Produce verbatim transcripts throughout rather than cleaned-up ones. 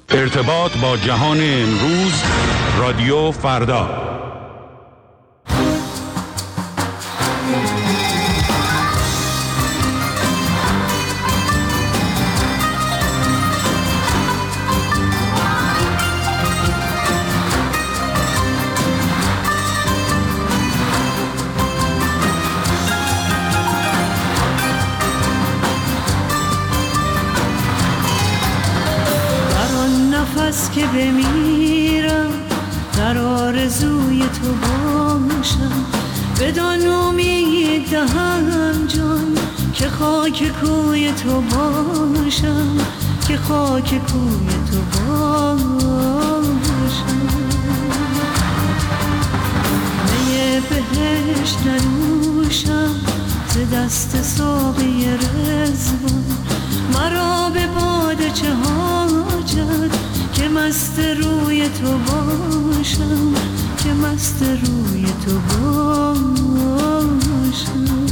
ارتباط با جهان امروز، رادیو فردا. نفس که بمیرم در آرزوی تو باشم، بدان امید دهم جان که خاک کوی تو باشم، که خاک کوی تو باشم. می بهشت ننوشم ز دست ساقی رضوان، مرا به باده چه حاجت که مست روی تو باشم، که مست روی تو باشم.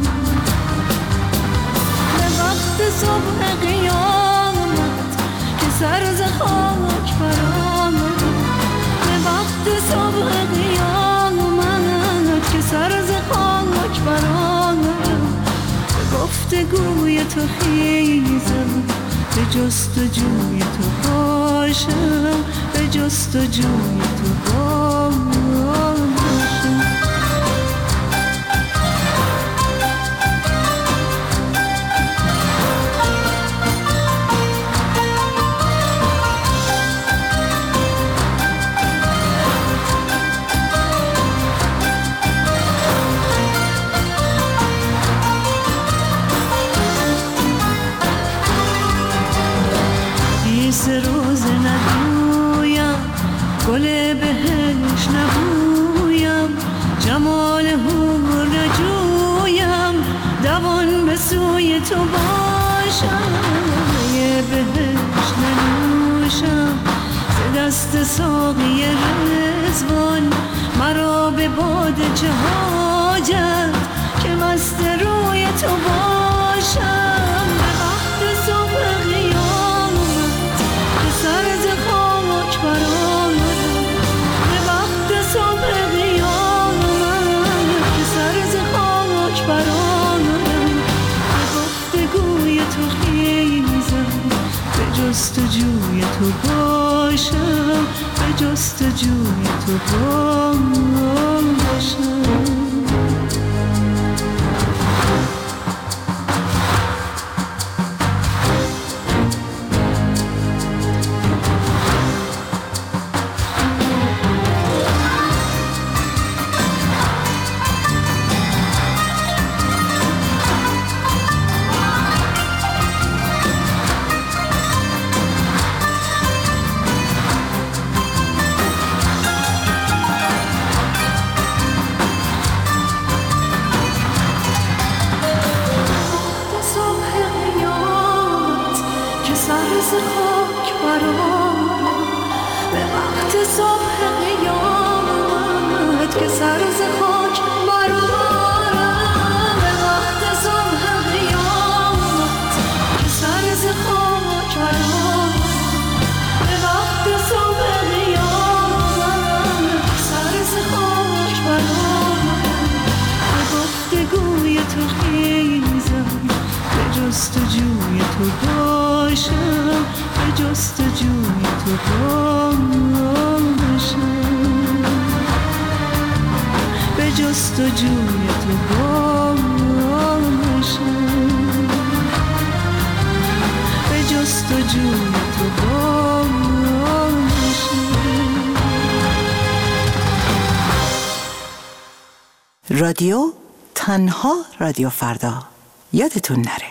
به وقت صبح قیامت که سر ز خاک برآمد، به وقت صبح قیامت که سر ز خاک برآمد، به گفتگوی تو خیزم، به جستجوی تو باشم، به جستجوی تو باشم. روز ندویم، گل بهش نبویم، جمال حور نجویم، دوان به سوی تو باشم. می بهش ننوشم ز دست ساقی رضوان، مرا به باده چه حاجت که مست روی تو باشم. به وقت صبح قیامت که سر ز خاک برآمدم، به وقت صبح قیامت که سر ز خاک برآمدم، به گفتگوی تو خیزم، به جستجوی تو باشم، به جستجوی تو باشم. جستجوی تو باشم، به جستجوی تو باشم، به جستجوی تو باشم، به جستجوی تو باشم. رادیو تنها رادیو فردا، یادتون نره.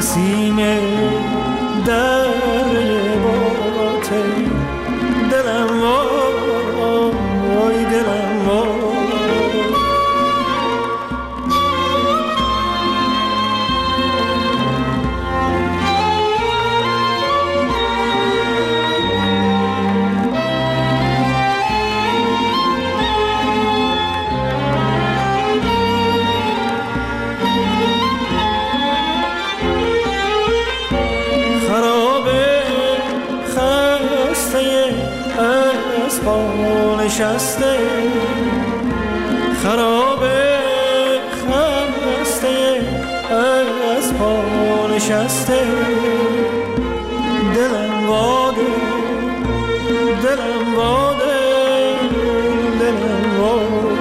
نسیم دره باته دلم وای دلم وای نشسته خرابه خسته از پا نشسته دلم واده دلم واده دلم واده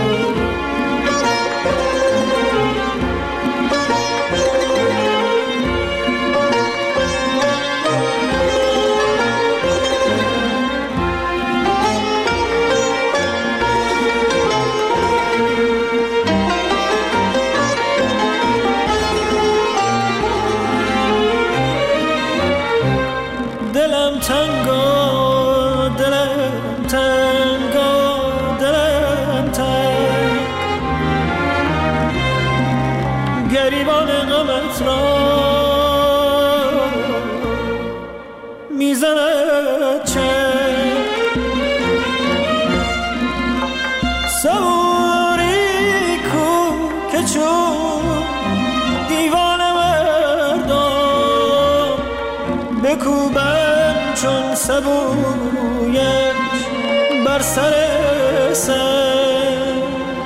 گریبان غمت را میزند چه سواری کو که چون دیوان مردم بکوبم چون سبویش بر سر سر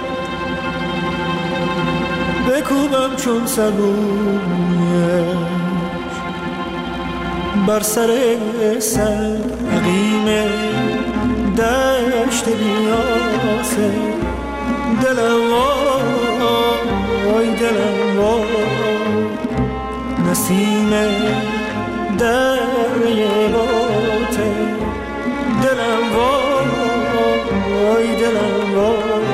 بکوبم چون سبویش بر سر سر عقیم دشت بیاسه دلم وای دلم وای نسیم دره باته دلم وای دلم وای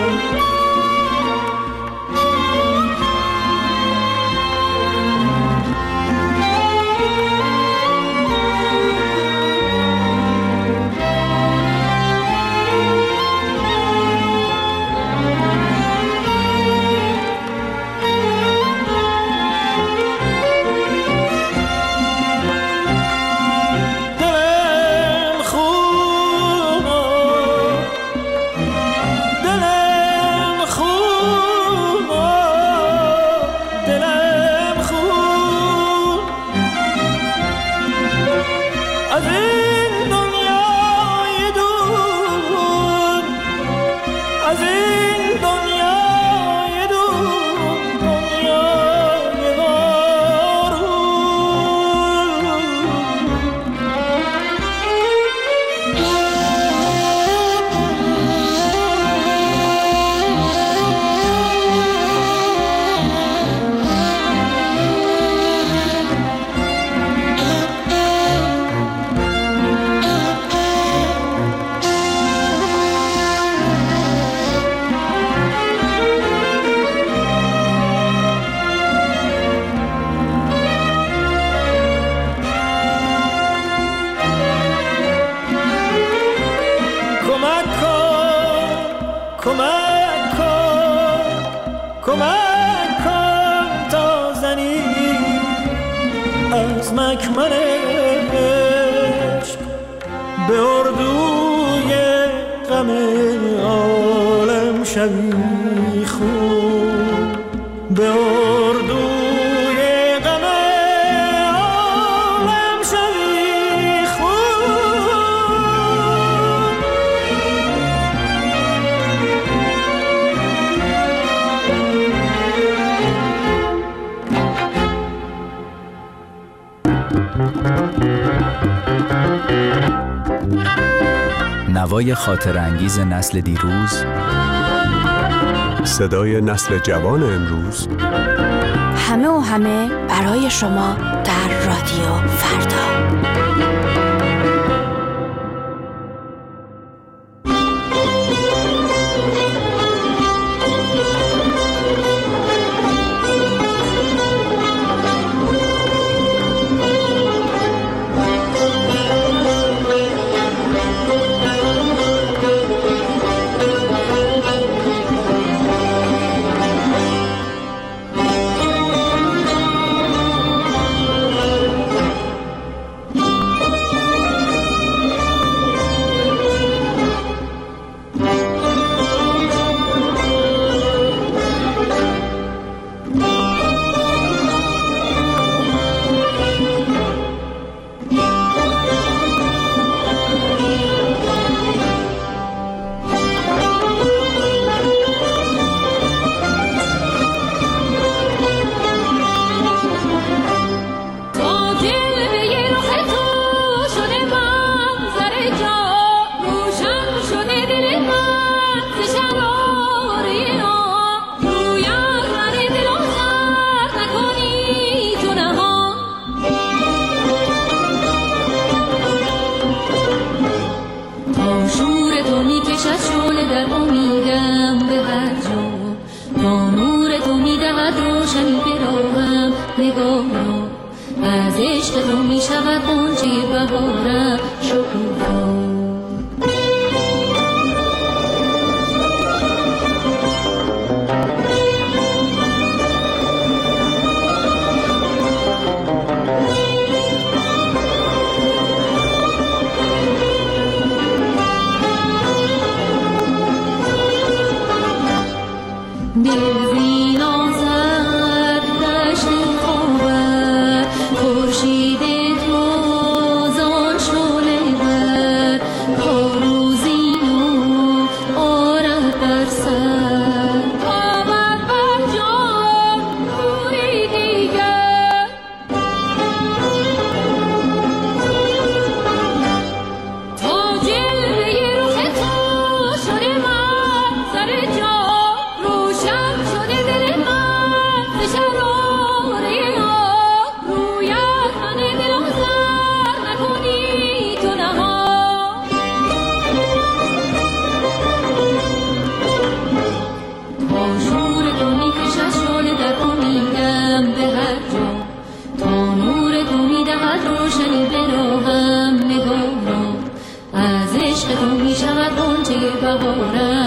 کمک کن کمک کن تا زنی از مکمن عشق به اردوی غم عالم شوی خون به اردوی غم عالم شوی خون نوای خاطر انگیز نسل دیروز، صدای نسل جوان امروز، همه و همه برای شما در رادیو فردا. روشنی براهم نگاه را از عشق تو می شود غنچه بهارم شکوفا دلوین آزد دشت خوابد خورشید تازان شعله بر پاروزین و آرد بر سر آمد بر جان نوری دیگر تا جلوه رخ تو شده من سر جان روشنی براهم نگاه را از عشق تو می شود غنچه بهارم